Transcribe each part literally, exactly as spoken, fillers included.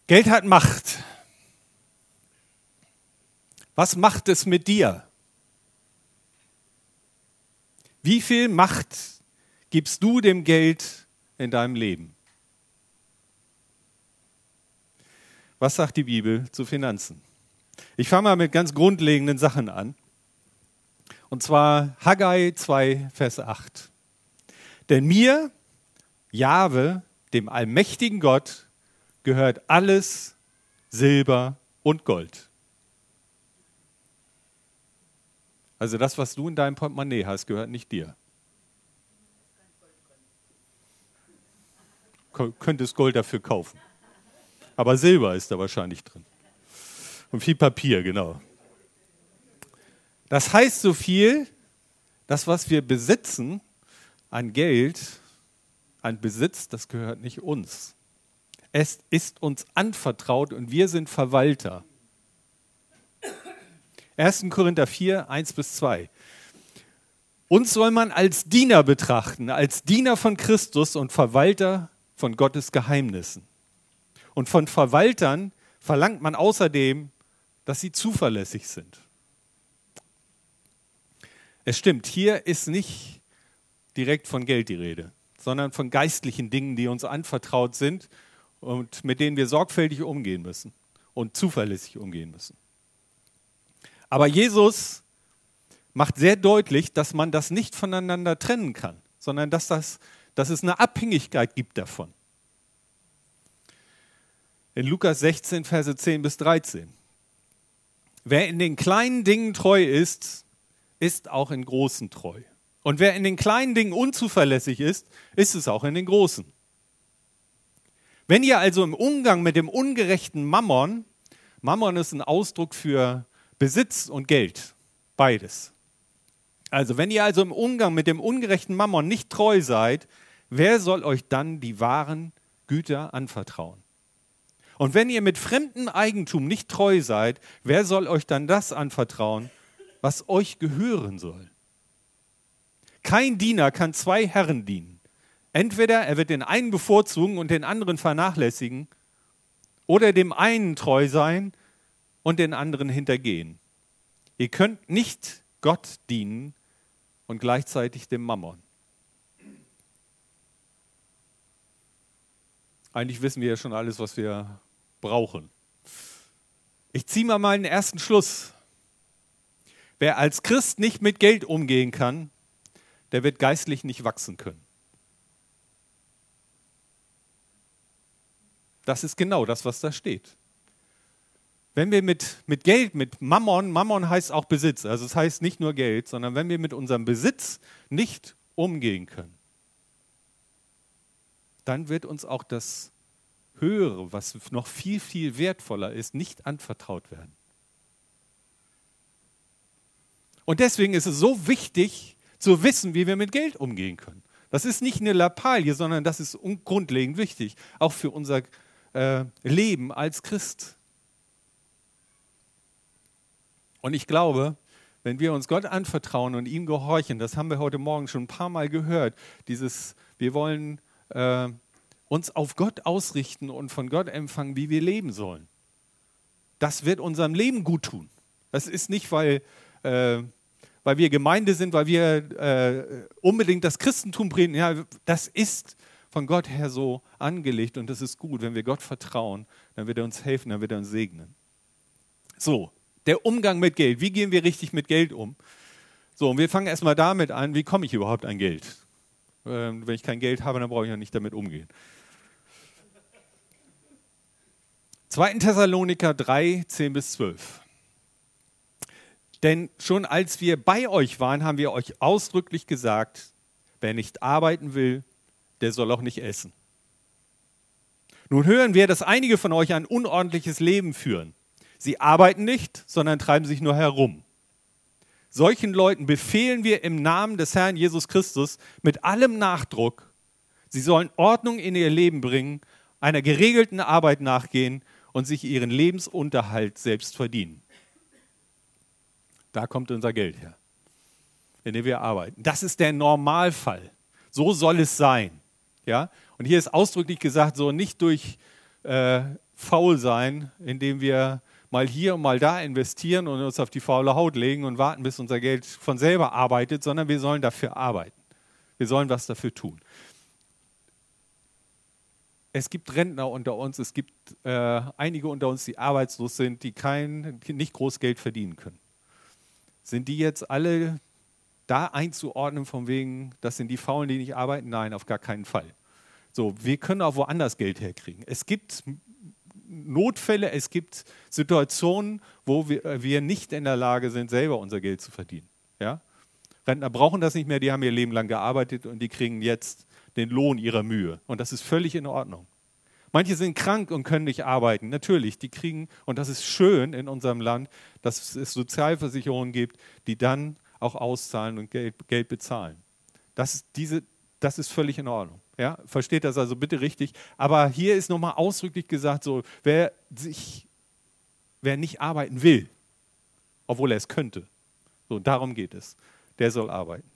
Geld hat Macht. Was macht es mit dir? Wie viel Macht gibst du dem Geld in deinem Leben? Was sagt die Bibel zu Finanzen? Ich fange mal mit ganz grundlegenden Sachen an. Und zwar Haggai zwei, Vers acht. Denn mir, Jahwe, dem allmächtigen Gott, gehört alles Silber und Gold. Also das, was du in deinem Portemonnaie hast, gehört nicht dir. Du könntest Gold dafür kaufen. Aber Silber ist da wahrscheinlich drin. Und viel Papier, genau. Das heißt so viel, das, was wir besitzen an Geld, an Besitz, das gehört nicht uns. Es ist uns anvertraut und wir sind Verwalter. erster Korinther vier, eins bis zwei. Uns soll man als Diener betrachten, als Diener von Christus und Verwalter von Gottes Geheimnissen. Und von Verwaltern verlangt man außerdem, dass sie zuverlässig sind. Es stimmt, hier ist nicht direkt von Geld die Rede, sondern von geistlichen Dingen, die uns anvertraut sind und mit denen wir sorgfältig umgehen müssen und zuverlässig umgehen müssen. Aber Jesus macht sehr deutlich, dass man das nicht voneinander trennen kann, sondern dass, das, dass es eine Abhängigkeit gibt davon. In Lukas sechzehn, Verse zehn bis dreizehn. Wer in den kleinen Dingen treu ist, ist auch in großen treu. Und wer in den kleinen Dingen unzuverlässig ist, ist es auch in den großen. Wenn ihr also im Umgang mit dem ungerechten Mammon, Mammon ist ein Ausdruck für Besitz und Geld, beides. Also wenn ihr also im Umgang mit dem ungerechten Mammon nicht treu seid, wer soll euch dann die wahren Güter anvertrauen? Und wenn ihr mit fremdem Eigentum nicht treu seid, wer soll euch dann das anvertrauen, was euch gehören soll? Kein Diener kann zwei Herren dienen. Entweder er wird den einen bevorzugen und den anderen vernachlässigen, oder dem einen treu sein und den anderen hintergehen. Ihr könnt nicht Gott dienen und gleichzeitig dem Mammon. Eigentlich wissen wir ja schon alles, was wir brauchen. Ich ziehe mal meinen ersten Schluss. Wer als Christ nicht mit Geld umgehen kann, der wird geistlich nicht wachsen können. Das ist genau das, was da steht. Wenn wir mit, mit Geld, mit Mammon, Mammon heißt auch Besitz, also es heißt nicht nur Geld, sondern wenn wir mit unserem Besitz nicht umgehen können, dann wird uns auch das Höhere, was noch viel, viel wertvoller ist, nicht anvertraut werden. Und deswegen ist es so wichtig, zu wissen, wie wir mit Geld umgehen können. Das ist nicht eine Lappalie, sondern das ist grundlegend wichtig, auch für unser äh, Leben als Christ. Und ich glaube, wenn wir uns Gott anvertrauen und ihm gehorchen, das haben wir heute Morgen schon ein paar Mal gehört, dieses, wir wollen äh, uns auf Gott ausrichten und von Gott empfangen, wie wir leben sollen. Das wird unserem Leben gut tun. Das ist nicht, weil, äh, weil wir Gemeinde sind, weil wir äh, unbedingt das Christentum predigen. Ja, das ist von Gott her so angelegt und das ist gut. Wenn wir Gott vertrauen, dann wird er uns helfen, dann wird er uns segnen. So, der Umgang mit Geld. Wie gehen wir richtig mit Geld um? So, und wir fangen erstmal damit an, wie komme ich überhaupt an Geld? Ähm, wenn ich kein Geld habe, dann brauche ich ja nicht damit umgehen. zweiter Thessaloniker drei, zehn bis zwölf. Denn schon als wir bei euch waren, haben wir euch ausdrücklich gesagt, wer nicht arbeiten will, der soll auch nicht essen. Nun hören wir, dass einige von euch ein unordentliches Leben führen. Sie arbeiten nicht, sondern treiben sich nur herum. Solchen Leuten befehlen wir im Namen des Herrn Jesus Christus mit allem Nachdruck, sie sollen Ordnung in ihr Leben bringen, einer geregelten Arbeit nachgehen und sich ihren Lebensunterhalt selbst verdienen. Da kommt unser Geld her, indem wir arbeiten. Das ist der Normalfall. So soll es sein. Ja? Und hier ist ausdrücklich gesagt, so nicht durch äh, faul sein, indem wir mal hier und mal da investieren und uns auf die faule Haut legen und warten, bis unser Geld von selber arbeitet, sondern wir sollen dafür arbeiten. Wir sollen was dafür tun. Es gibt Rentner unter uns, es gibt äh, einige unter uns, die arbeitslos sind, die kein, die nicht groß Geld verdienen können. Sind die jetzt alle da einzuordnen von wegen, das sind die Faulen, die nicht arbeiten? Nein, auf gar keinen Fall. So, wir können auch woanders Geld herkriegen. Es gibt Notfälle, es gibt Situationen, wo wir, wir nicht in der Lage sind, selber unser Geld zu verdienen. Ja? Rentner brauchen das nicht mehr, die haben ihr Leben lang gearbeitet und die kriegen jetzt den Lohn ihrer Mühe. Und das ist völlig in Ordnung. Manche sind krank und können nicht arbeiten. Natürlich, die kriegen, und das ist schön in unserem Land, dass es Sozialversicherungen gibt, die dann auch auszahlen und Geld, Geld bezahlen. Das ist, diese, das ist völlig in Ordnung. Ja? Versteht das also bitte richtig. Aber hier ist nochmal ausdrücklich gesagt, so, wer, sich, wer nicht arbeiten will, obwohl er es könnte, so, darum geht es, der soll arbeiten.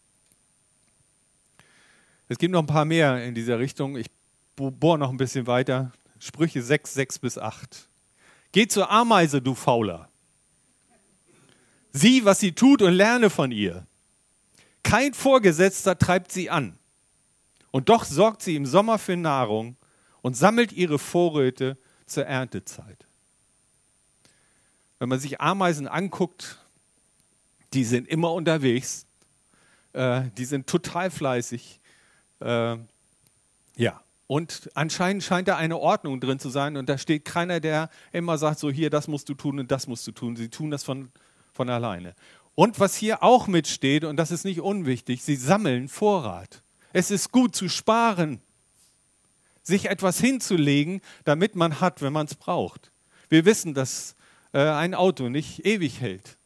Es gibt noch ein paar mehr in dieser Richtung. Ich bohre noch ein bisschen weiter. Sprüche sechs, sechs bis acht. Geh zur Ameise, du Fauler. Sieh, was sie tut und lerne von ihr. Kein Vorgesetzter treibt sie an. Und doch sorgt sie im Sommer für Nahrung und sammelt ihre Vorräte zur Erntezeit. Wenn man sich Ameisen anguckt, die sind immer unterwegs. Äh, die sind total fleißig. Äh, ja, und anscheinend scheint da eine Ordnung drin zu sein und da steht keiner, der immer sagt, so hier, das musst du tun und das musst du tun. Sie tun das von, von alleine. Und was hier auch mitsteht, und das ist nicht unwichtig, sie sammeln Vorrat. Es ist gut zu sparen, sich etwas hinzulegen, damit man hat, wenn man es braucht. Wir wissen, dass äh, ein Auto nicht ewig hält.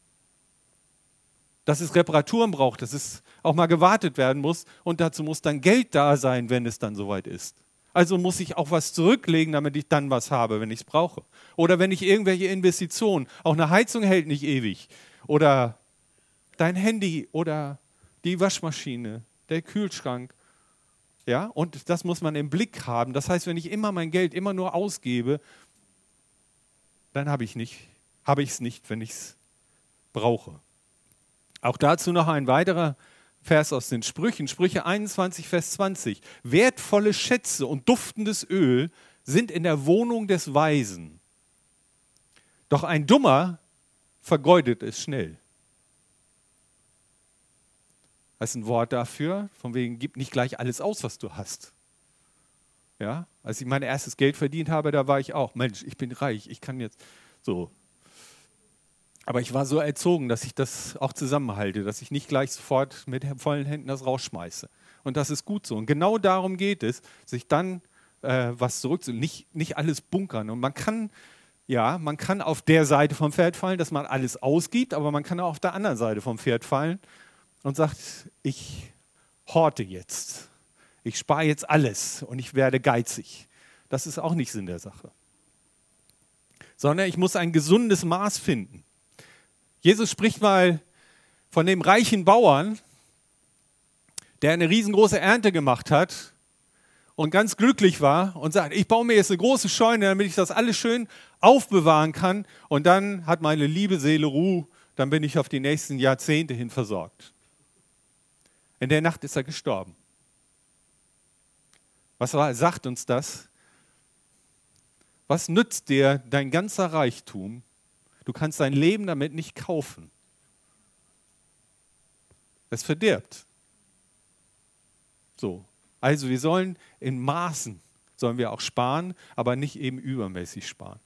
Dass es Reparaturen braucht, dass es auch mal gewartet werden muss und dazu muss dann Geld da sein, wenn es dann soweit ist. Also muss ich auch was zurücklegen, damit ich dann was habe, wenn ich es brauche. Oder wenn ich irgendwelche Investitionen, auch eine Heizung hält nicht ewig. Oder dein Handy oder die Waschmaschine, der Kühlschrank. Ja, und das muss man im Blick haben. Das heißt, wenn ich immer mein Geld immer nur ausgebe, dann habe ich nicht, habe ich es nicht, wenn ich es brauche. Auch dazu noch ein weiterer Vers aus den Sprüchen, Sprüche einundzwanzig, Vers zwanzig. Wertvolle Schätze und duftendes Öl sind in der Wohnung des Weisen. Doch ein Dummer vergeudet es schnell. Das ist ein Wort dafür, von wegen, gib nicht gleich alles aus, was du hast. Ja, als ich mein erstes Geld verdient habe, da war ich auch, Mensch, ich bin reich, ich kann jetzt so. Aber ich war so erzogen, dass ich das auch zusammenhalte, dass ich nicht gleich sofort mit vollen Händen das rausschmeiße. Und das ist gut so. Und genau darum geht es, sich dann äh, was zurückzunehmen, nicht, nicht alles bunkern. Und man kann, ja, man kann auf der Seite vom Pferd fallen, dass man alles ausgibt, aber man kann auch auf der anderen Seite vom Pferd fallen und sagt, ich horte jetzt. Ich spare jetzt alles und ich werde geizig. Das ist auch nicht Sinn der Sache. Sondern ich muss ein gesundes Maß finden. Jesus spricht mal von dem reichen Bauern, der eine riesengroße Ernte gemacht hat und ganz glücklich war und sagt, ich baue mir jetzt eine große Scheune, damit ich das alles schön aufbewahren kann und dann hat meine liebe Seele Ruhe, dann bin ich auf die nächsten Jahrzehnte hin versorgt. In der Nacht ist er gestorben. Was sagt uns das? Was nützt dir dein ganzer Reichtum? Du kannst dein Leben damit nicht kaufen. Es verdirbt. So. Also wir sollen in Maßen, sollen wir auch sparen, aber nicht eben übermäßig sparen.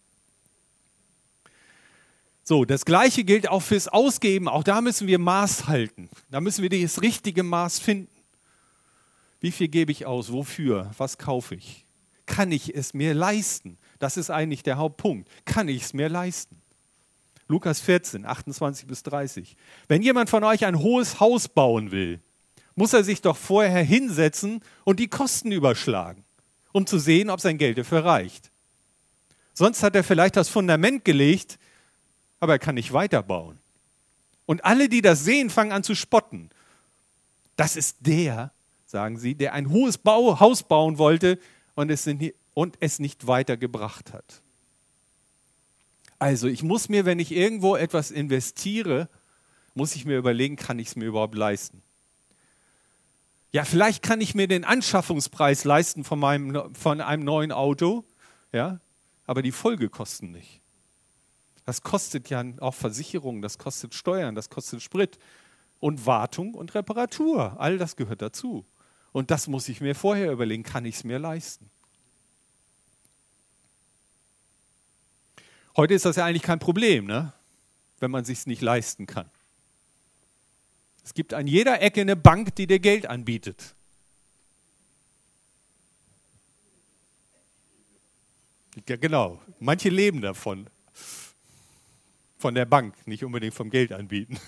So, das Gleiche gilt auch fürs Ausgeben. Auch da müssen wir Maß halten. Da müssen wir das richtige Maß finden. Wie viel gebe ich aus? Wofür? Was kaufe ich? Kann ich es mir leisten? Das ist eigentlich der Hauptpunkt. Kann ich es mir leisten? Lukas vierzehn, achtundzwanzig bis dreißig. Wenn jemand von euch ein hohes Haus bauen will, muss er sich doch vorher hinsetzen und die Kosten überschlagen, um zu sehen, ob sein Geld dafür reicht. Sonst hat er vielleicht das Fundament gelegt, aber er kann nicht weiterbauen. Und alle, die das sehen, fangen an zu spotten. Das ist der, sagen sie, der ein hohes Bau, Haus bauen wollte und es sind und es nicht weitergebracht hat. Also ich muss mir, wenn ich irgendwo etwas investiere, muss ich mir überlegen, kann ich es mir überhaupt leisten? Ja, vielleicht kann ich mir den Anschaffungspreis leisten von, meinem, von einem neuen Auto, ja, aber die Folgekosten nicht. Das kostet ja auch Versicherung, das kostet Steuern, das kostet Sprit und Wartung und Reparatur. All das gehört dazu. Und das muss ich mir vorher überlegen, kann ich es mir leisten? Heute ist das ja eigentlich kein Problem, ne? Wenn man es sich nicht leisten kann. Es gibt an jeder Ecke eine Bank, die dir Geld anbietet. Ja, genau, manche leben davon. Von der Bank, nicht unbedingt vom Geld anbieten.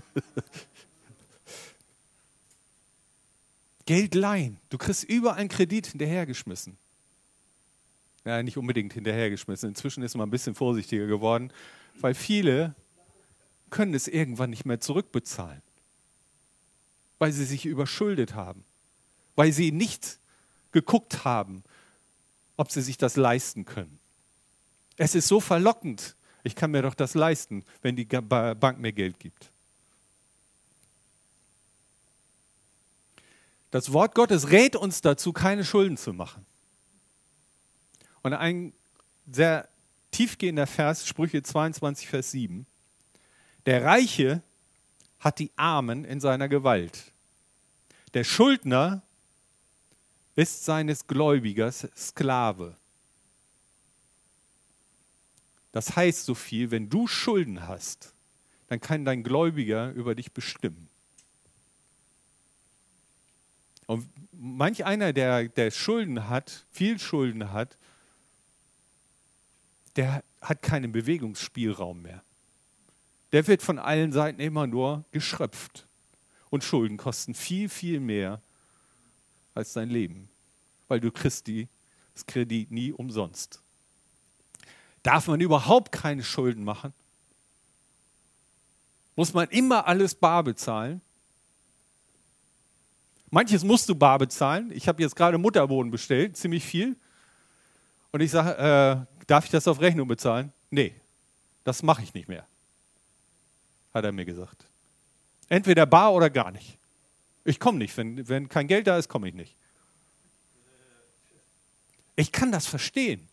Geld leihen. Du kriegst überall einen Kredit hinterhergeschmissen. Ja, nicht unbedingt hinterhergeschmissen. Inzwischen ist man ein bisschen vorsichtiger geworden, weil viele können es irgendwann nicht mehr zurückbezahlen. Weil sie sich überschuldet haben. Weil sie nicht geguckt haben, ob sie sich das leisten können. Es ist so verlockend. Ich kann mir doch das leisten, wenn die Bank mir Geld gibt. Das Wort Gottes rät uns dazu, keine Schulden zu machen. Und ein sehr tiefgehender Vers, Sprüche zweiundzwanzig, Vers sieben. Der Reiche hat die Armen in seiner Gewalt. Der Schuldner ist seines Gläubigers Sklave. Das heißt so viel, wenn du Schulden hast, dann kann dein Gläubiger über dich bestimmen. Und manch einer, der, der Schulden hat, viel Schulden hat, der hat keinen Bewegungsspielraum mehr. Der wird von allen Seiten immer nur geschröpft. Und Schulden kosten viel, viel mehr als dein Leben, weil du kriegst die, das Kredit nie umsonst. Darf man überhaupt keine Schulden machen? Muss man immer alles bar bezahlen? Manches musst du bar bezahlen. Ich habe jetzt gerade Mutterbohnen bestellt, ziemlich viel. Und ich sage, äh, darf ich das auf Rechnung bezahlen? Nee, das mache ich nicht mehr, hat er mir gesagt. Entweder bar oder gar nicht. Ich komme nicht. Wenn, wenn kein Geld da ist, komme ich nicht. Ich kann das verstehen.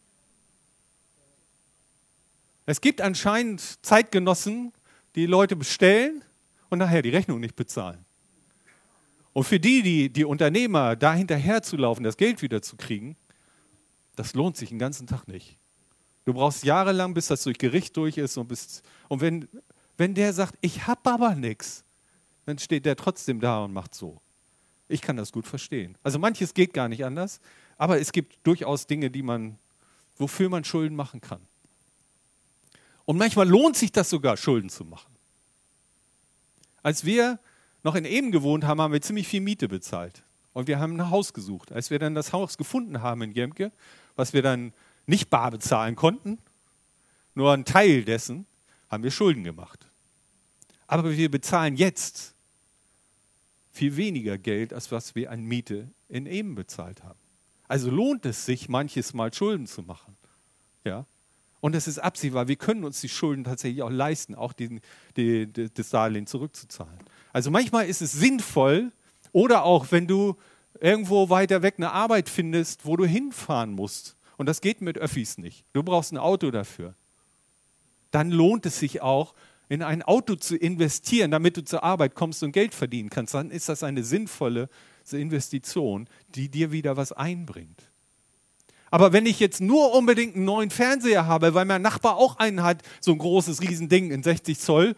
Es gibt anscheinend Zeitgenossen, die Leute bestellen und nachher die Rechnung nicht bezahlen. Und für die, die, die Unternehmer, da hinterher zu laufen, das Geld wieder zu kriegen, das lohnt sich den ganzen Tag nicht. Du brauchst jahrelang, bis das durch Gericht durch ist. Und, bis, und wenn, wenn der sagt, ich habe aber nichts, dann steht der trotzdem da und macht so. Ich kann das gut verstehen. Also manches geht gar nicht anders, aber es gibt durchaus Dinge, die man, wofür man Schulden machen kann. Und manchmal lohnt sich das sogar, Schulden zu machen. Als wir noch in Ehmen gewohnt haben, haben wir ziemlich viel Miete bezahlt. Und wir haben ein Haus gesucht. Als wir dann das Haus gefunden haben in Jemke, was wir dann nicht bar bezahlen konnten, nur einen Teil dessen, haben wir Schulden gemacht. Aber wir bezahlen jetzt viel weniger Geld, als was wir an Miete in Ehmen bezahlt haben. Also lohnt es sich, manches Mal Schulden zu machen. Ja? Und es ist absehbar, wir können uns die Schulden tatsächlich auch leisten, auch die, die, die, das Darlehen zurückzuzahlen. Also manchmal ist es sinnvoll, oder auch wenn du irgendwo weiter weg eine Arbeit findest, wo du hinfahren musst, und das geht mit Öffis nicht, du brauchst ein Auto dafür, dann lohnt es sich auch, in ein Auto zu investieren, damit du zur Arbeit kommst und Geld verdienen kannst. Dann ist das eine sinnvolle Investition, die dir wieder was einbringt. Aber wenn ich jetzt nur unbedingt einen neuen Fernseher habe, weil mein Nachbar auch einen hat, so ein großes Riesending in sechzig Zoll,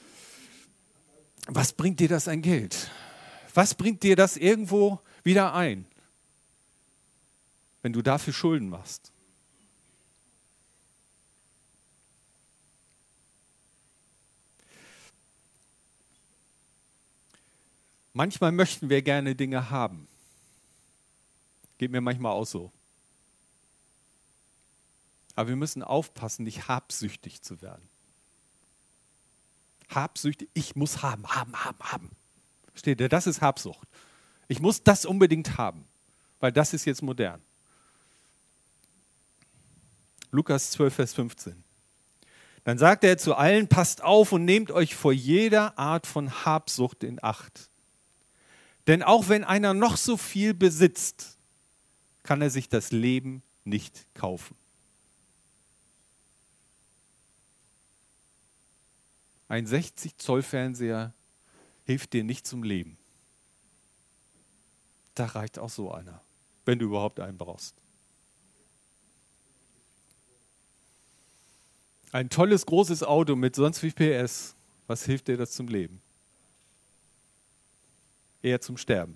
was bringt dir das an Geld? Was bringt dir das irgendwo wieder ein, wenn du dafür Schulden machst? Manchmal möchten wir gerne Dinge haben. Geht mir manchmal auch so. Aber wir müssen aufpassen, nicht habsüchtig zu werden. Habsüchtig, ich muss haben, haben, haben, haben. Versteht ihr? Das ist Habsucht. Ich muss das unbedingt haben, weil das ist jetzt modern. Lukas zwölf, Vers fünfzehn. Dann sagte er zu allen, passt auf und nehmt euch vor jeder Art von Habsucht in Acht. Denn auch wenn einer noch so viel besitzt, kann er sich das Leben nicht kaufen. Ein sechzig Zoll Fernseher hilft dir nicht zum Leben. Da reicht auch so einer, wenn du überhaupt einen brauchst. Ein tolles, großes Auto mit sonst wie P S, was hilft dir das zum Leben? Eher zum Sterben.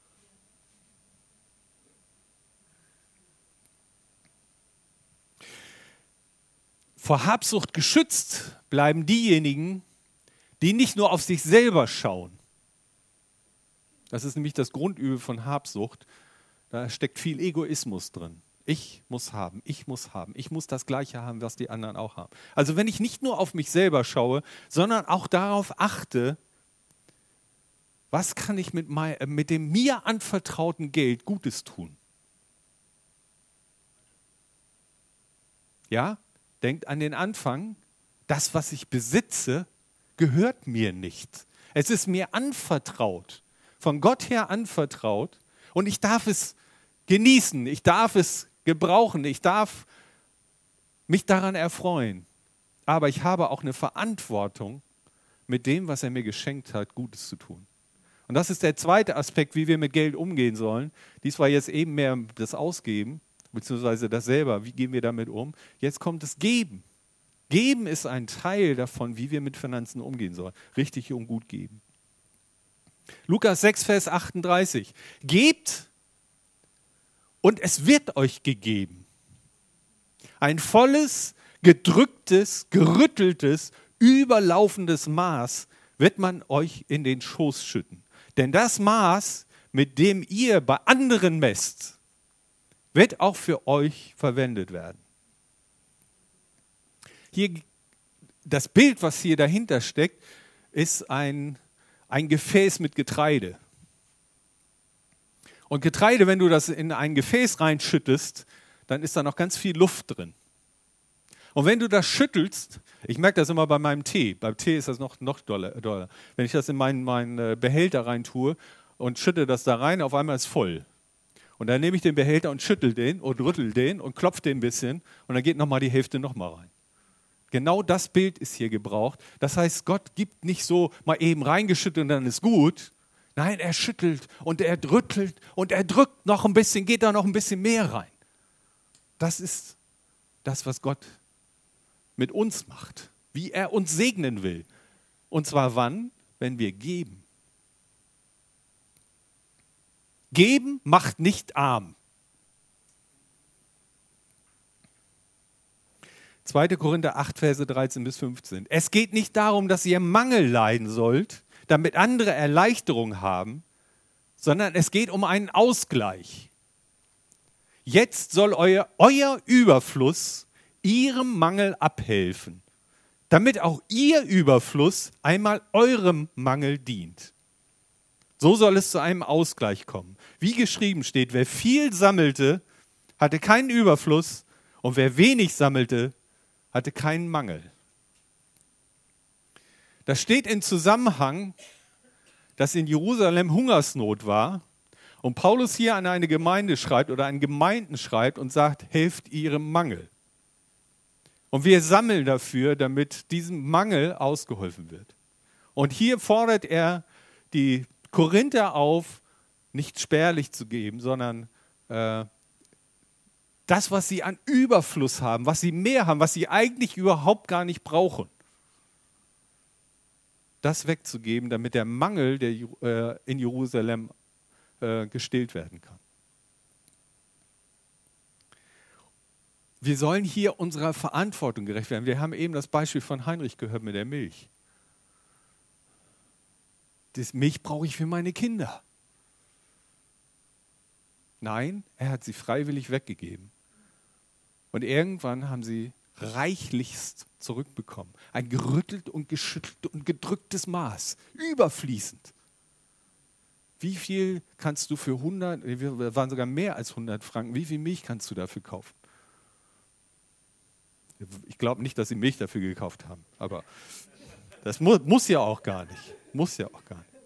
Vor Habsucht geschützt bleiben diejenigen, die nicht nur auf sich selber schauen. Das ist nämlich das Grundübel von Habsucht. Da steckt viel Egoismus drin. Ich muss haben, ich muss haben, ich muss das Gleiche haben, was die anderen auch haben. Also wenn ich nicht nur auf mich selber schaue, sondern auch darauf achte, was kann ich mit, mein, mit dem mir anvertrauten Geld Gutes tun? Ja, denkt an den Anfang, das, was ich besitze, gehört mir nicht. Es ist mir anvertraut, von Gott her anvertraut und ich darf es genießen, ich darf es gebrauchen, ich darf mich daran erfreuen. Aber ich habe auch eine Verantwortung, mit dem, was er mir geschenkt hat, Gutes zu tun. Und das ist der zweite Aspekt, wie wir mit Geld umgehen sollen. Dies war jetzt eben mehr das Ausgeben, beziehungsweise das selber. Wie gehen wir damit um? Jetzt kommt das Geben. Geben ist ein Teil davon, wie wir mit Finanzen umgehen sollen. Richtig und gut geben. Lukas sechs, Vers achtunddreißig. Gebt und es wird euch gegeben. Ein volles, gedrücktes, gerütteltes, überlaufendes Maß wird man euch in den Schoß schütten. Denn das Maß, mit dem ihr bei anderen messt, wird auch für euch verwendet werden. Hier, das Bild, was hier dahinter steckt, ist ein, ein Gefäß mit Getreide. Und Getreide, wenn du das in ein Gefäß reinschüttest, dann ist da noch ganz viel Luft drin. Und wenn du das schüttelst, ich merke das immer bei meinem Tee, beim Tee ist das noch, noch doller, doller. Wenn ich das in meinen, meinen Behälter rein tue und schütte das da rein, auf einmal ist es voll. Und dann nehme ich den Behälter und schüttel den und rüttel den und klopfe den ein bisschen und dann geht nochmal die Hälfte nochmal rein. Genau das Bild ist hier gebraucht. Das heißt, Gott gibt nicht so mal eben reingeschüttet und dann ist gut. Nein, er schüttelt und er rüttelt und er drückt noch ein bisschen, geht da noch ein bisschen mehr rein. Das ist das, was Gott mit uns macht, wie er uns segnen will. Und zwar wann? Wenn wir geben. Geben macht nicht arm. zweiter Korinther acht, Verse dreizehn bis fünfzehn. Es geht nicht darum, dass ihr Mangel leiden sollt, damit andere Erleichterung haben, sondern es geht um einen Ausgleich. Jetzt soll euer, euer Überfluss ihrem Mangel abhelfen, damit auch ihr Überfluss einmal eurem Mangel dient. So soll es zu einem Ausgleich kommen. Wie geschrieben steht, wer viel sammelte, hatte keinen Überfluss und wer wenig sammelte, hatte keinen Mangel. Das steht in Zusammenhang, dass in Jerusalem Hungersnot war und Paulus hier an eine Gemeinde schreibt oder an Gemeinden schreibt und sagt, helft ihrem Mangel. Und wir sammeln dafür, damit diesem Mangel ausgeholfen wird. Und hier fordert er die Korinther auf, nicht spärlich zu geben, sondern äh, das, was sie an Überfluss haben, was sie mehr haben, was sie eigentlich überhaupt gar nicht brauchen, das wegzugeben, damit der Mangel der, äh, in Jerusalem äh, gestillt werden kann. Wir sollen hier unserer Verantwortung gerecht werden. Wir haben eben das Beispiel von Heinrich gehört mit der Milch. Das Milch brauche ich für meine Kinder. Nein, er hat sie freiwillig weggegeben. Und irgendwann haben sie reichlichst zurückbekommen. Ein gerüttelt und geschüttelt und gedrücktes Maß, überfließend. Wie viel kannst du für hundert, wir waren sogar mehr als hundert Franken, wie viel Milch kannst du dafür kaufen? Ich glaube nicht, dass sie Milch dafür gekauft haben, aber das mu- muss ja auch gar nicht. Muss ja auch gar nicht.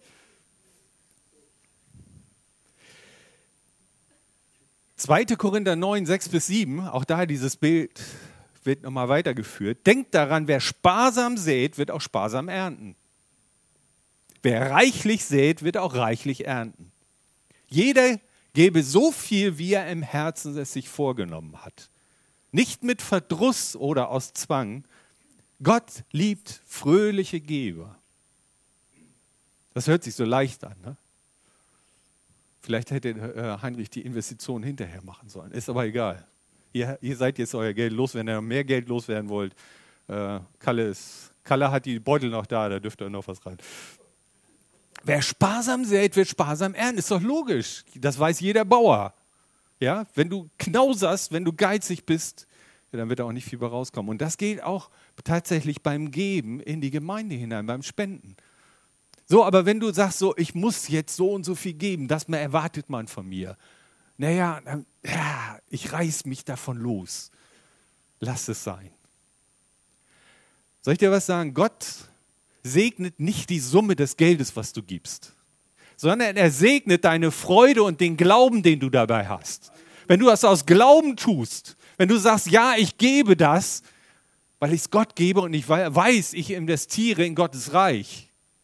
zweiter Korinther neun, sechs bis sieben, auch da dieses Bild wird nochmal weitergeführt. Denkt daran, wer sparsam sät, wird auch sparsam ernten. Wer reichlich sät, wird auch reichlich ernten. Jeder gebe so viel, wie er im Herzen es sich vorgenommen hat. Nicht mit Verdruss oder aus Zwang. Gott liebt fröhliche Geber. Das hört sich so leicht an, ne? Vielleicht hätte äh, Heinrich die Investition hinterher machen sollen. Ist aber egal. Ihr, ihr seid jetzt euer Geld los, wenn ihr mehr Geld loswerden wollt. Äh, Kalle, ist, Kalle hat die Beutel noch da, da dürft ihr noch was rein. Wer sparsam sät, wird sparsam ernten. Ist doch logisch. Das weiß jeder Bauer. Ja? Wenn du knauserst, wenn du geizig bist, ja, dann wird da auch nicht viel bei rauskommen. Und das gilt auch tatsächlich beim Geben in die Gemeinde hinein, beim Spenden. So, aber wenn du sagst, so, ich muss jetzt so und so viel geben, das erwartet man von mir. Naja, dann, ja, ich reiß mich davon los. Lass es sein. Soll ich dir was sagen? Gott segnet nicht die Summe des Geldes, was du gibst, sondern er segnet deine Freude und den Glauben, den du dabei hast. Wenn du das aus Glauben tust, wenn du sagst, ja, ich gebe das, weil ich es Gott gebe und ich weiß, ich investiere in Gottes Reich.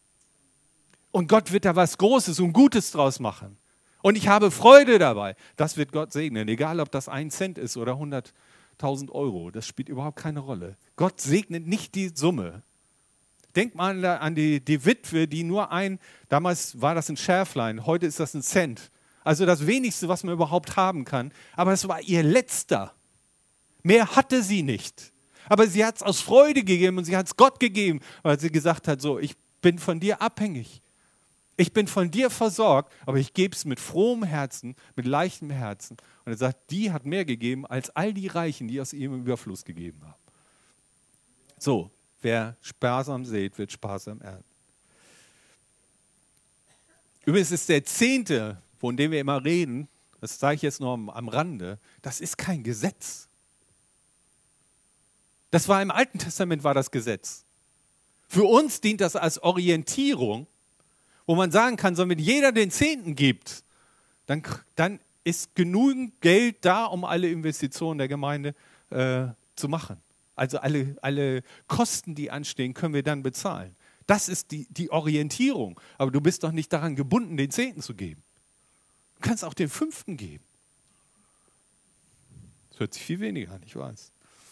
Und Gott wird da was Großes und Gutes draus machen. Und ich habe Freude dabei. Das wird Gott segnen, egal ob das ein Cent ist oder hunderttausend Euro. Das spielt überhaupt keine Rolle. Gott segnet nicht die Summe. Denk mal an die, die Witwe, die nur ein, damals war das ein Schärflein, heute ist das ein Cent. Also das Wenigste, was man überhaupt haben kann. Aber es war ihr letzter. Mehr hatte sie nicht. Aber sie hat es aus Freude gegeben und sie hat es Gott gegeben, weil sie gesagt hat, so, ich bin von dir abhängig. Ich bin von dir versorgt, aber ich gebe es mit frohem Herzen, mit leichtem Herzen. Und er sagt, die hat mehr gegeben als all die Reichen, die aus ihrem Überfluss gegeben haben. So, wer sparsam sät, wird sparsam ernten. Übrigens ist der Zehnte, von dem wir immer reden, das sage ich jetzt nur am, am Rande, das ist kein Gesetz. Das war im Alten Testament war das Gesetz. Für uns dient das als Orientierung, wo man sagen kann, so wenn jeder den Zehnten gibt, dann, dann ist genügend Geld da, um alle Investitionen der Gemeinde äh, zu machen. Also alle, alle Kosten, die anstehen, können wir dann bezahlen. Das ist die, die Orientierung. Aber du bist doch nicht daran gebunden, den Zehnten zu geben. Du kannst auch den Fünften geben. Das hört sich viel weniger an, ich weiß.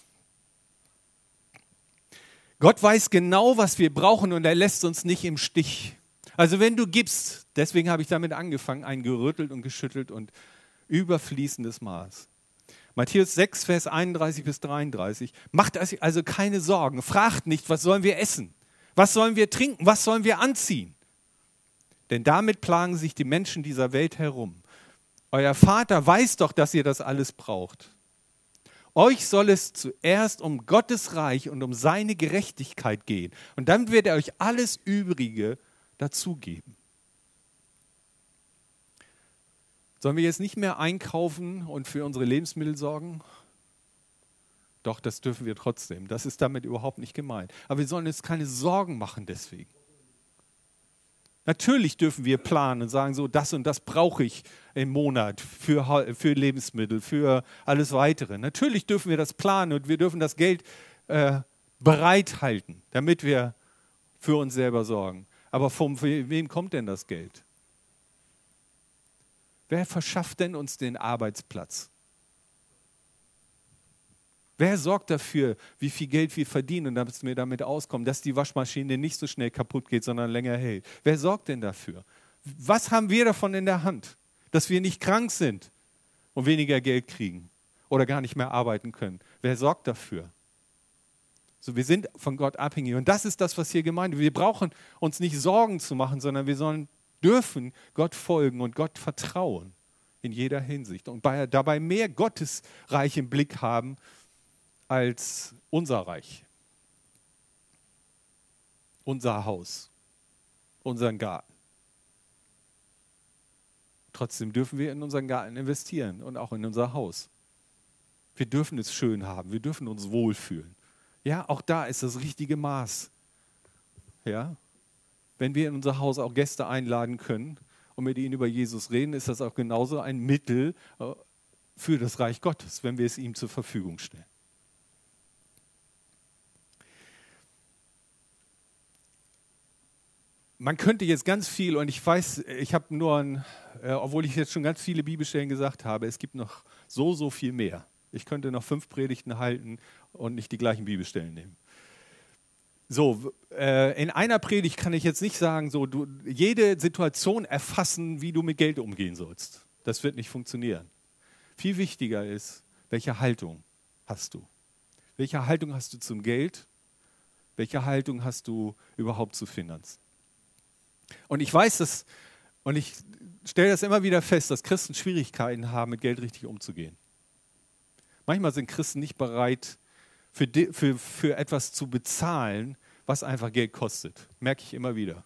Gott weiß genau, was wir brauchen und er lässt uns nicht im Stich. Also wenn du gibst, deswegen habe ich damit angefangen, ein gerüttelt und geschüttelt und überfließendes Maß. Matthäus sechs, Vers einunddreißig bis dreiunddreißig. Macht euch also keine Sorgen. Fragt nicht, was sollen wir essen? Was sollen wir trinken? Was sollen wir anziehen? Denn damit plagen sich die Menschen dieser Welt herum. Euer Vater weiß doch, dass ihr das alles braucht. Euch soll es zuerst um Gottes Reich und um seine Gerechtigkeit gehen. Und dann wird er euch alles Übrige dazugeben. Sollen wir jetzt nicht mehr einkaufen und für unsere Lebensmittel sorgen? Doch, das dürfen wir trotzdem. Das ist damit überhaupt nicht gemeint. Aber wir sollen uns keine Sorgen machen deswegen. Natürlich dürfen wir planen und sagen, so das und das brauche ich im Monat für, für Lebensmittel, für alles Weitere. Natürlich dürfen wir das planen und wir dürfen das Geld äh, bereithalten, damit wir für uns selber sorgen. Aber von wem kommt denn das Geld? Wer verschafft denn uns den Arbeitsplatz? Wer sorgt dafür, wie viel Geld wir verdienen und dass wir damit auskommen, dass die Waschmaschine nicht so schnell kaputt geht, sondern länger hält? Wer sorgt denn dafür? Was haben wir davon in der Hand? Dass wir nicht krank sind und weniger Geld kriegen oder gar nicht mehr arbeiten können. Wer sorgt dafür? So, wir sind von Gott abhängig. Und das ist das, was hier gemeint wird. Wir brauchen uns nicht Sorgen zu machen, sondern wir sollen, dürfen Gott folgen und Gott vertrauen in jeder Hinsicht. Und bei, dabei mehr Gottes Reich im Blick haben als unser Reich. Unser Haus. Unseren Garten. Trotzdem dürfen wir in unseren Garten investieren und auch in unser Haus. Wir dürfen es schön haben, wir dürfen uns wohlfühlen. Ja, auch da ist das richtige Maß. Ja, wenn wir in unser Haus auch Gäste einladen können und mit ihnen über Jesus reden, ist das auch genauso ein Mittel für das Reich Gottes, wenn wir es ihm zur Verfügung stellen. Man könnte jetzt ganz viel, und ich weiß, ich habe nur, ein, äh, obwohl ich jetzt schon ganz viele Bibelstellen gesagt habe, es gibt noch so, so viel mehr. Ich könnte noch fünf Predigten halten und nicht die gleichen Bibelstellen nehmen. So, äh, in einer Predigt kann ich jetzt nicht sagen, so, du, jede Situation erfassen, wie du mit Geld umgehen sollst. Das wird nicht funktionieren. Viel wichtiger ist, welche Haltung hast du? Welche Haltung hast du zum Geld? Welche Haltung hast du überhaupt zu Finanzen? Und ich weiß das, und ich stelle das immer wieder fest, dass Christen Schwierigkeiten haben, mit Geld richtig umzugehen. Manchmal sind Christen nicht bereit, für, die, für, für etwas zu bezahlen, was einfach Geld kostet. Merke ich immer wieder.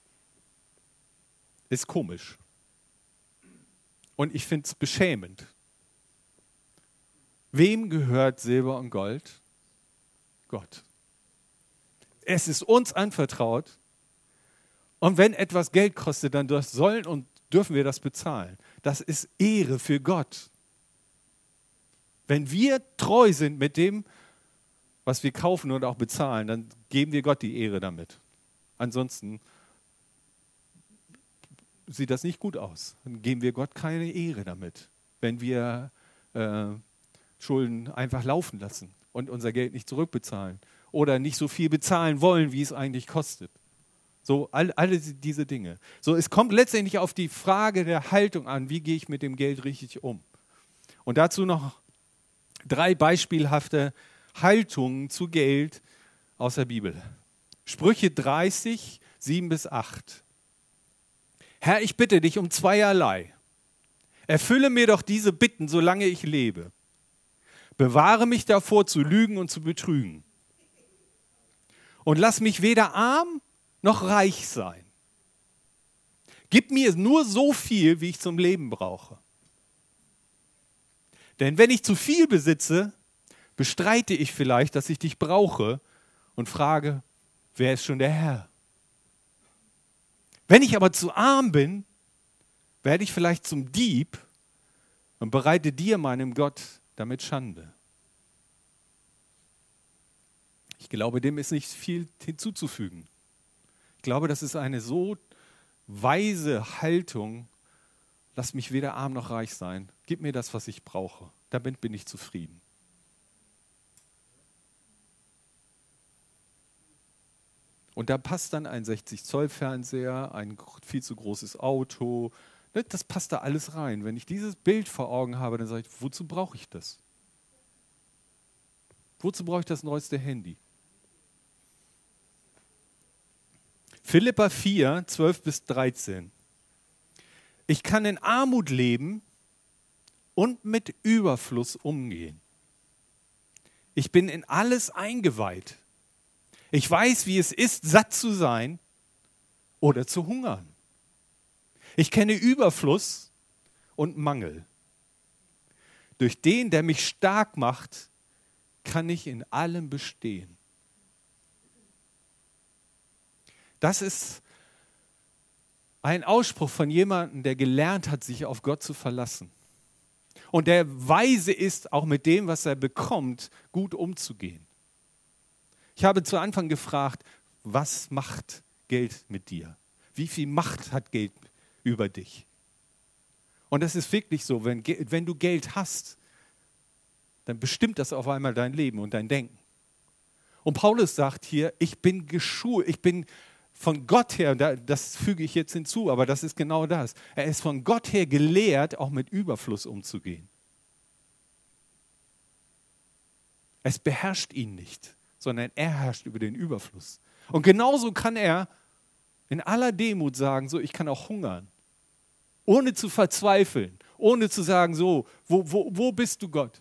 Ist komisch. Und ich finde es beschämend. Wem gehört Silber und Gold? Gott. Es ist uns anvertraut. Und wenn etwas Geld kostet, dann sollen und dürfen wir das bezahlen. Das ist Ehre für Gott. Wenn wir treu sind mit dem, was wir kaufen und auch bezahlen, dann geben wir Gott die Ehre damit. Ansonsten sieht das nicht gut aus. Dann geben wir Gott keine Ehre damit, wenn wir äh, Schulden einfach laufen lassen und unser Geld nicht zurückbezahlen oder nicht so viel bezahlen wollen, wie es eigentlich kostet. So, all, alle diese Dinge. So, es kommt letztendlich auf die Frage der Haltung an, wie gehe ich mit dem Geld richtig um. Und dazu noch drei beispielhafte Haltungen zu Geld aus der Bibel. Sprüche dreißig, sieben bis acht. Herr, ich bitte dich um zweierlei. Erfülle mir doch diese Bitten, solange ich lebe. Bewahre mich davor, zu lügen und zu betrügen. Und lass mich weder arm noch reich sein. Gib mir nur so viel, wie ich zum Leben brauche. Denn wenn ich zu viel besitze, bestreite ich vielleicht, dass ich dich brauche und frage, wer ist schon der Herr? Wenn ich aber zu arm bin, werde ich vielleicht zum Dieb und bereite dir, meinem Gott, damit Schande. Ich glaube, dem ist nicht viel hinzuzufügen. Ich glaube, das ist eine so weise Haltung, lass mich weder arm noch reich sein. Gib mir das, was ich brauche. Damit bin ich zufrieden. Und da passt dann ein sechzig Zoll Fernseher, ein viel zu großes Auto. Das passt da alles rein. Wenn ich dieses Bild vor Augen habe, dann sage ich, wozu brauche ich das? Wozu brauche ich das neueste Handy? Philipper vier, zwölf bis dreizehn. Ich kann in Armut leben und mit Überfluss umgehen. Ich bin in alles eingeweiht. Ich weiß, wie es ist, satt zu sein oder zu hungern. Ich kenne Überfluss und Mangel. Durch den, der mich stark macht, kann ich in allem bestehen. Das ist ein Ausspruch von jemandem, der gelernt hat, sich auf Gott zu verlassen. Und der weise ist, auch mit dem, was er bekommt, gut umzugehen. Ich habe zu Anfang gefragt, was macht Geld mit dir? Wie viel Macht hat Geld über dich? Und das ist wirklich so, wenn, wenn du Geld hast, dann bestimmt das auf einmal dein Leben und dein Denken. Und Paulus sagt hier, ich bin geschult, ich bin von Gott her, das füge ich jetzt hinzu, aber das ist genau das. Er ist von Gott her gelehrt, auch mit Überfluss umzugehen. Es beherrscht ihn nicht, sondern er herrscht über den Überfluss. Und genauso kann er in aller Demut sagen, so, ich kann auch hungern, ohne zu verzweifeln, ohne zu sagen, so, wo, wo, wo bist du, Gott?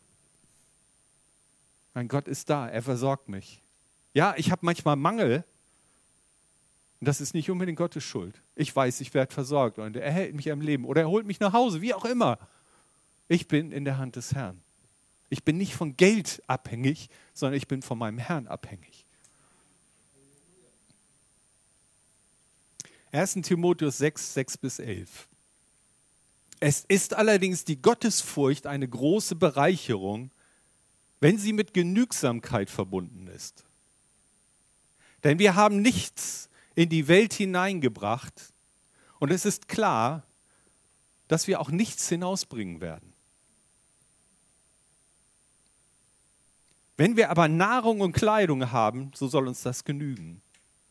Mein Gott ist da, er versorgt mich. Ja, ich habe manchmal Mangel, und das ist nicht unbedingt Gottes Schuld. Ich weiß, ich werde versorgt und er hält mich am Leben oder er holt mich nach Hause, wie auch immer. Ich bin in der Hand des Herrn. Ich bin nicht von Geld abhängig, sondern ich bin von meinem Herrn abhängig. erster Timotheus sechs, sechs bis elf. Es ist allerdings die Gottesfurcht eine große Bereicherung, wenn sie mit Genügsamkeit verbunden ist. Denn wir haben nichts in die Welt hineingebracht und es ist klar, dass wir auch nichts hinausbringen werden. Wenn wir aber Nahrung und Kleidung haben, so soll uns das genügen.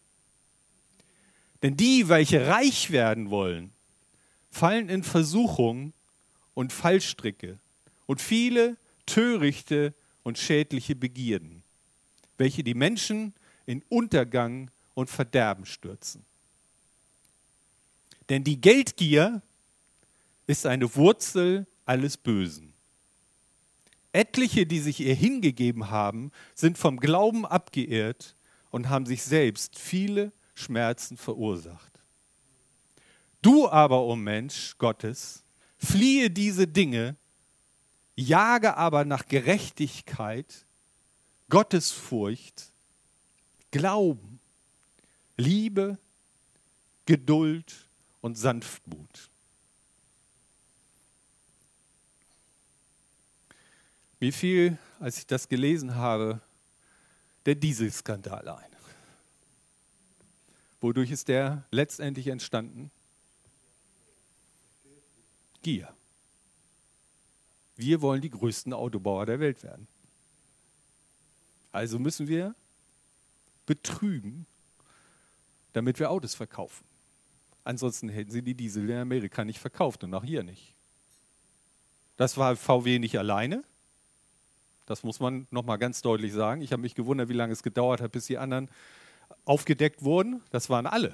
Denn die, welche reich werden wollen, fallen in Versuchung und Fallstricke und viele törichte und schädliche Begierden, welche die Menschen in Untergang und Verderben stürzen. Denn die Geldgier ist eine Wurzel alles Bösen. Etliche, die sich ihr hingegeben haben, sind vom Glauben abgeirrt und haben sich selbst viele Schmerzen verursacht. Du aber, o Mensch Gottes, fliehe diese Dinge, jage aber nach Gerechtigkeit, Gottesfurcht, Glauben, Liebe, Geduld und Sanftmut. Mir fiel, als ich das gelesen habe, der Dieselskandal ein. Wodurch ist der letztendlich entstanden? Gier. Wir wollen die größten Autobauer der Welt werden. Also müssen wir betrügen, damit wir Autos verkaufen. Ansonsten hätten sie die Diesel in Amerika nicht verkauft und auch hier nicht. Das war V W nicht alleine. Das muss man nochmal ganz deutlich sagen. Ich habe mich gewundert, wie lange es gedauert hat, bis die anderen aufgedeckt wurden. Das waren alle.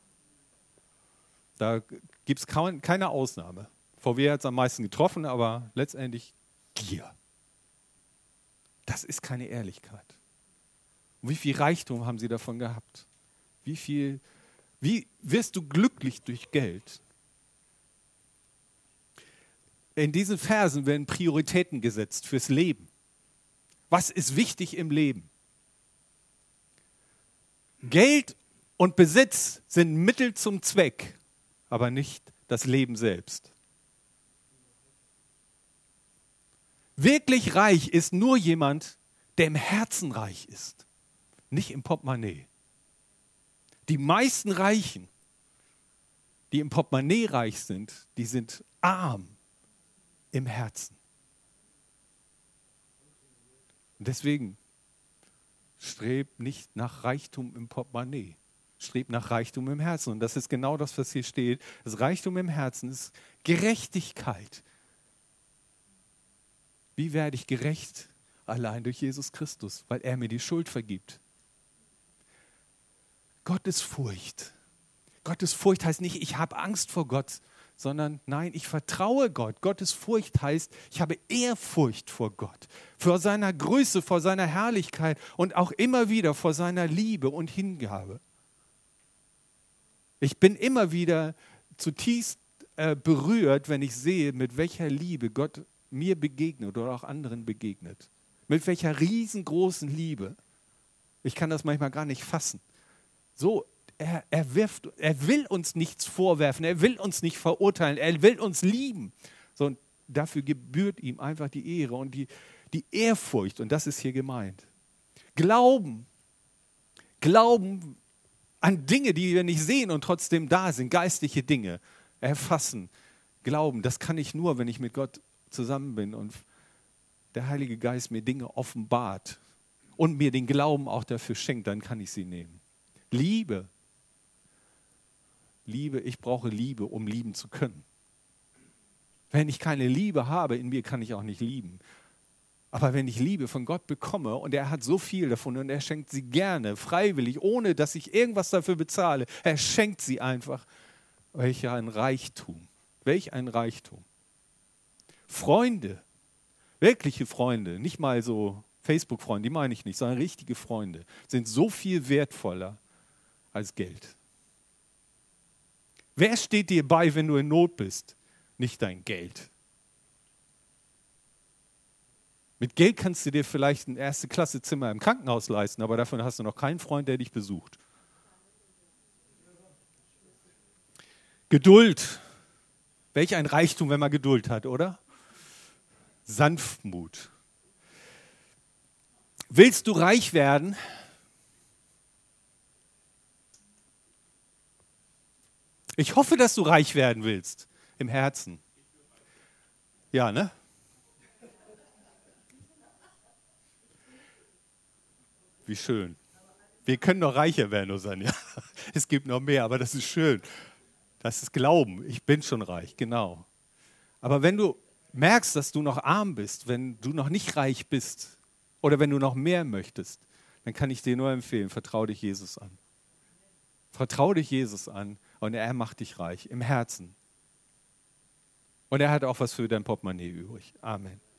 Da gibt es keine Ausnahme. V W hat es am meisten getroffen, aber letztendlich Gier. Das ist keine Ehrlichkeit. Und wie viel Reichtum haben sie davon gehabt? Wie viel, wie wirst du glücklich durch Geld? In diesen Versen werden Prioritäten gesetzt fürs Leben. Was ist wichtig im Leben? Geld und Besitz sind Mittel zum Zweck, aber nicht das Leben selbst. Wirklich reich ist nur jemand, der im Herzen reich ist, nicht im Portemonnaie. Die meisten Reichen, die im Portemonnaie reich sind, die sind arm im Herzen. Und deswegen strebt nicht nach Reichtum im Portemonnaie, strebt nach Reichtum im Herzen. Und das ist genau das, was hier steht. Das Reichtum im Herzen ist Gerechtigkeit. Wie werde ich gerecht? Allein durch Jesus Christus, weil er mir die Schuld vergibt. Gottesfurcht. Gottesfurcht heißt nicht, ich habe Angst vor Gott, sondern nein, ich vertraue Gott. Gottesfurcht heißt, ich habe Ehrfurcht vor Gott, vor seiner Größe, vor seiner Herrlichkeit und auch immer wieder vor seiner Liebe und Hingabe. Ich bin immer wieder zutiefst äh, berührt, wenn ich sehe, mit welcher Liebe Gott mir begegnet oder auch anderen begegnet. Mit welcher riesengroßen Liebe. Ich kann das manchmal gar nicht fassen. So, er, er, wirft, er will uns nichts vorwerfen, er will uns nicht verurteilen, er will uns lieben. So, und dafür gebührt ihm einfach die Ehre und die, die Ehrfurcht, und das ist hier gemeint. Glauben, Glauben an Dinge, die wir nicht sehen und trotzdem da sind, geistliche Dinge, erfassen, glauben, das kann ich nur, wenn ich mit Gott zusammen bin und der Heilige Geist mir Dinge offenbart und mir den Glauben auch dafür schenkt, dann kann ich sie nehmen. Liebe. Liebe, ich brauche Liebe, um lieben zu können. Wenn ich keine Liebe habe, in mir kann ich auch nicht lieben. Aber wenn ich Liebe von Gott bekomme und er hat so viel davon und er schenkt sie gerne, freiwillig, ohne dass ich irgendwas dafür bezahle, er schenkt sie einfach. Welch ein Reichtum. Welch ein Reichtum. Freunde, wirkliche Freunde, nicht mal so Facebook-Freunde, die meine ich nicht, sondern richtige Freunde, sind so viel wertvoller als Geld. Wer steht dir bei, wenn du in Not bist? Nicht dein Geld. Mit Geld kannst du dir vielleicht ein Erste-Klasse-Zimmer im Krankenhaus leisten, aber davon hast du noch keinen Freund, der dich besucht. Geduld. Welch ein Reichtum, wenn man Geduld hat, oder? Sanftmut. Willst du reich werden? Ich hoffe, dass du reich werden willst, im Herzen. Ja, ne? Wie schön. Wir können noch reicher werden, Osanja. Es gibt noch mehr, aber das ist schön. Das ist Glauben. Ich bin schon reich, genau. Aber wenn du merkst, dass du noch arm bist, wenn du noch nicht reich bist oder wenn du noch mehr möchtest, dann kann ich dir nur empfehlen, vertraue dich Jesus an. Vertraue dich Jesus an und er macht dich reich im Herzen. Und er hat auch was für dein Portemonnaie übrig. Amen.